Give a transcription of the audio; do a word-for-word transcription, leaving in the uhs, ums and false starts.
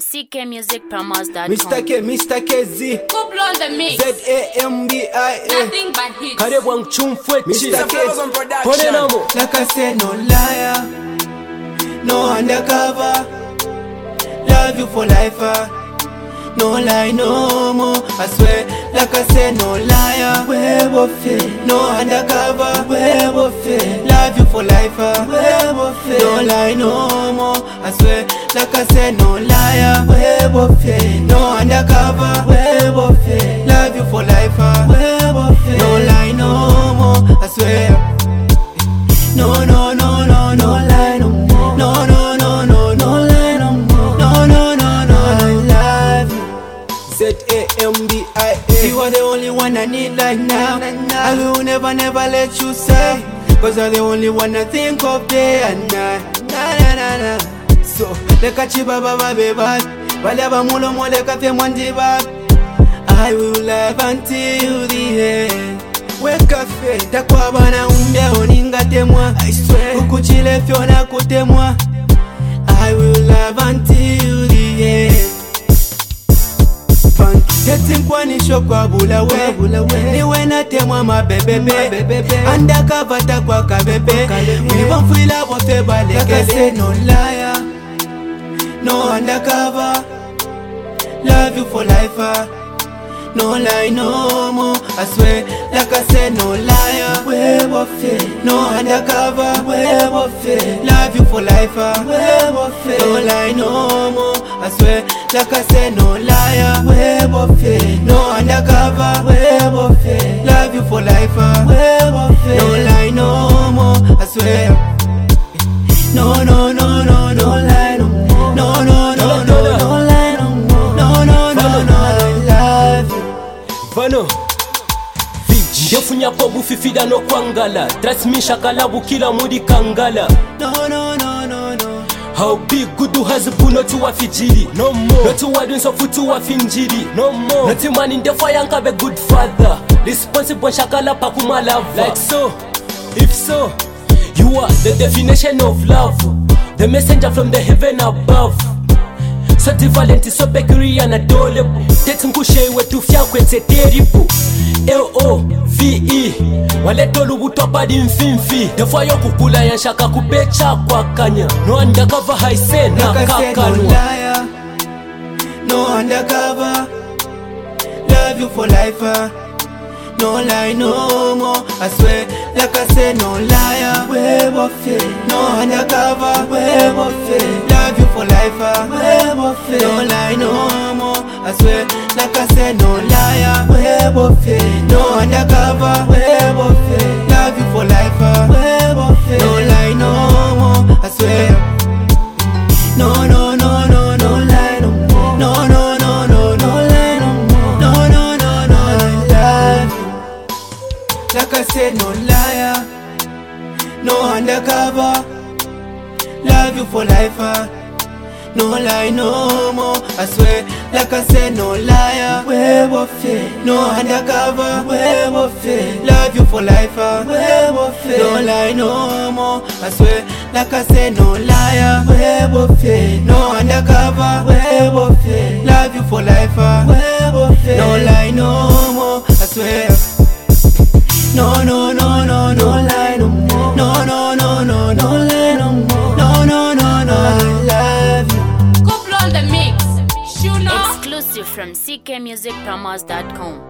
C K Music Promos dot com. Mister K, Mister K Z. Couple on the mix. Z A M B I A. Nothing but hits. Karibu Chumfwe Mister K. Pone namo. Like I said, no liar, no undercover. Love you for life, uh. No lie, no more. I swear, like I said, no liar. Where of it? No undercover. Where of it? Love you for life, uh. Where of it? No lie, no more. I swear, like I said, no liar. Where of it? No undercover. Where of it? Love you for life, uh. Where of it? No lie, no more. I swear. No, no, no, no, no lie, no more. No, no, no, no, no lie, no more. No, no, no, no, I love you. Z A M B I A. You are the only one I need right now. I will never, never let you say, cause you're the only one I think of day and night. Na na na na. So, leka chiba baba beba, wale ba mulo mo leka te mwandi ba. I will love until the end. Weka fe, takwa bana umbe oninga temwa. I swear, ukuchile fiona kutemwa. I will love until the end. Getting kwani shokwa bula we niwe na temwa mabebebe undercover takwa kabebe we won't feel about the balekele. Like I said, no liar, no undercover. Love you for life, uh. No lie, no more. I swear, like I said, no liar. Where of it? No undercover. Where of it? Love you for life, uh. Where of it? No lie, no more. I swear, like I said, no liar. Where of it? No undercover. Where of it? Love you for life, uh. Where of it? No lie, no more. I swear. No, no, no, no, no lie, no more. No, no, no, no, no lie, no more. No, no, no, no, I love you. Vano Ndefunya kwa bufifida no kwangala Transmisha kalabu kila mudi kangala. No, no, no, no, no. How big gudu hazibu no tuwa fijiri. No more. No tuwa dunso futu wa finjiri. No more. No timani ndefa yanka be good father. Responsible shakala pakuma love. Like so, if so, you are the definition of love. The messenger from the heaven above. So divalent so bakery and adorable. Tetunkushe we tufya kwense terrible. L O V E wale tolu butopa di mfimfi. Defo yo kukula ya shaka kupecha kwa kanya. No undercover haise na kakanwa. No liar, no undercover. Love you for life, uh. No lie, no more. I swear, like I said, no liar. Where of it? No undercover. Where of it? Love you for life, uh. Where of it? No lie, no more. I swear, like I said, no liar. Where of it? No undercover. Where of it? Love you for life, uh. Where of it? No lie, no more. I swear. No, no, no, no, no lie, no more. No, no, no, no, no lie, no more. No, no, no, no, I love you. Like I said, no liar, no undercover. Love you for life, uh. No lie, no more. I swear, like I said, no liar. Where of it? No undercover. Where of it? Love you for life, uh. Where of it? No lie, no more. I swear, like I said, no liar. Where of it? No undercover. Where of it? Love you for life, uh. Where of it? No lie, no more. I swear. No, no, no, no, no lie, no more. No, no, no, no, no lie, no more. No, no, no, no, I love you. Couple on the mix. Shuno. Exclusive from C K Music Promos dot com.